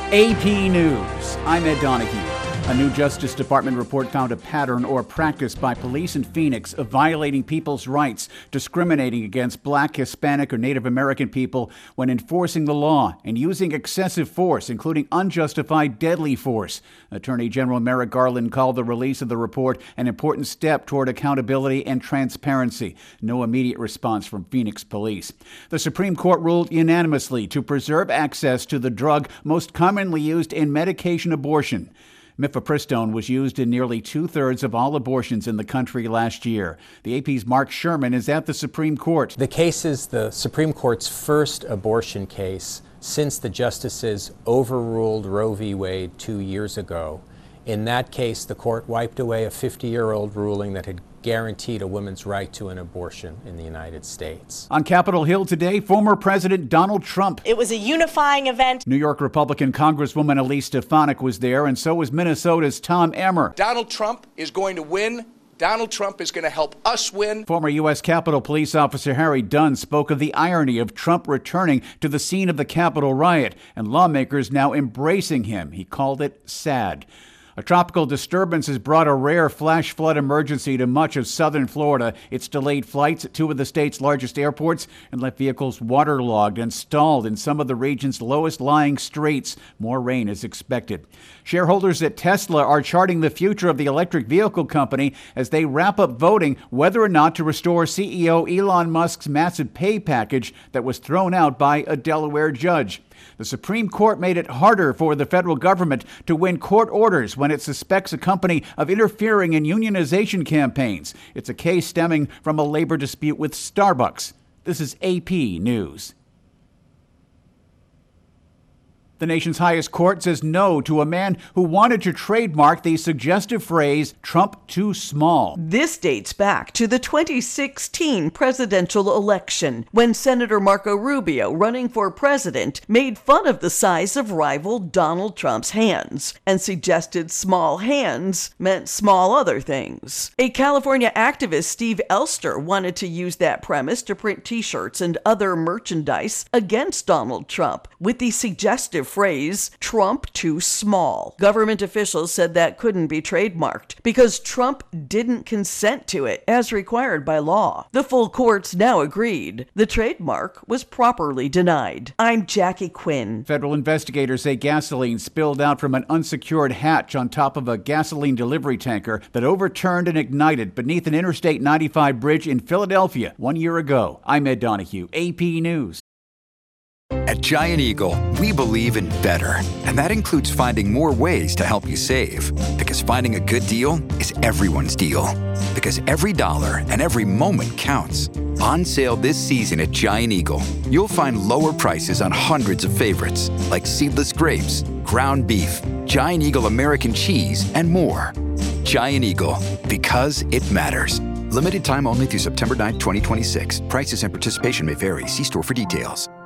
AP News. I'm Ed Donahue. A new Justice Department report found a pattern or practice by police in Phoenix of violating people's rights, discriminating against Black, Hispanic, or Native American people when enforcing the law, and using excessive force, including unjustified deadly force. Attorney General Merrick Garland called the release of the report an important step toward accountability and transparency. No immediate response from Phoenix police. The Supreme Court ruled unanimously to preserve access to the drug most commonly used in medication abortion. Mifepristone was used in nearly two-thirds of all abortions in the country last year. The AP's Mark Sherman is at the Supreme Court. The case is the Supreme Court's first abortion case since the justices overruled Roe v. Wade 2 years ago. In that case, the court wiped away a 50-year-old ruling that had guaranteed a woman's right to an abortion in the United States. On Capitol Hill today, former President Donald Trump. It was a unifying event. New York Republican Congresswoman Elise Stefanik was there, and so was Minnesota's Tom Emmer. Donald Trump is going to win. Donald Trump is going to help us win. Former U.S. Capitol Police Officer Harry Dunn spoke of the irony of Trump returning to the scene of the Capitol riot, and lawmakers now embracing him. He called it sad. A tropical disturbance has brought a rare flash flood emergency to much of southern Florida. It's delayed flights at two of the state's largest airports and left vehicles waterlogged and stalled in some of the region's lowest-lying streets. More rain is expected. Shareholders at Tesla are charting the future of the electric vehicle company as they wrap up voting whether or not to restore CEO Elon Musk's massive pay package that was thrown out by a Delaware judge. The Supreme Court made it harder for the federal government to win court orders when it suspects a company of interfering in unionization campaigns. It's a case stemming from a labor dispute with Starbucks. This is AP News. The nation's highest court says no to a man who wanted to trademark the suggestive phrase, Trump too small. This dates back to the 2016 presidential election, when Senator Marco Rubio, running for president, made fun of the size of rival Donald Trump's hands and suggested small hands meant small other things. A California activist, Steve Elster, wanted to use that premise to print t-shirts and other merchandise against Donald Trump with the suggestive phrase, Trump too small. Government officials said that couldn't be trademarked because Trump didn't consent to it as required by law. The full courts now agreed. The trademark was properly denied. I'm Jackie Quinn. Federal investigators say gasoline spilled out from an unsecured hatch on top of a gasoline delivery tanker that overturned and ignited beneath an Interstate 95 bridge in Philadelphia 1 year ago. I'm Ed Donahue, AP News. At Giant Eagle, we believe in better, and that includes finding more ways to help you save. Because finding a good deal is everyone's deal. Because every dollar and every moment counts. On sale this season at Giant Eagle, you'll find lower prices on hundreds of favorites, like seedless grapes, ground beef, Giant Eagle American cheese, and more. Giant Eagle, because it matters. Limited time only through September 9, 2026. Prices and participation may vary. See store for details.